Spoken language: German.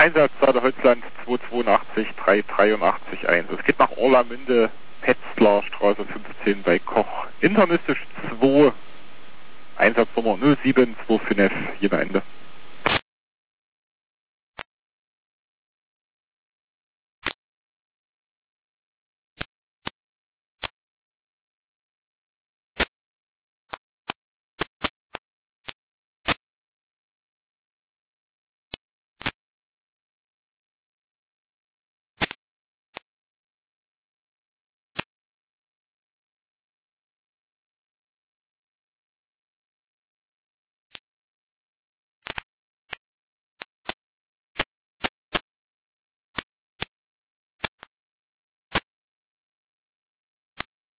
Einsatzrate Holzland 282 383 1. Es geht nach Orlamünde, Petzler Straße 15 bei Koch. Internistisch 2, Einsatznummer 0725, Jena Ende.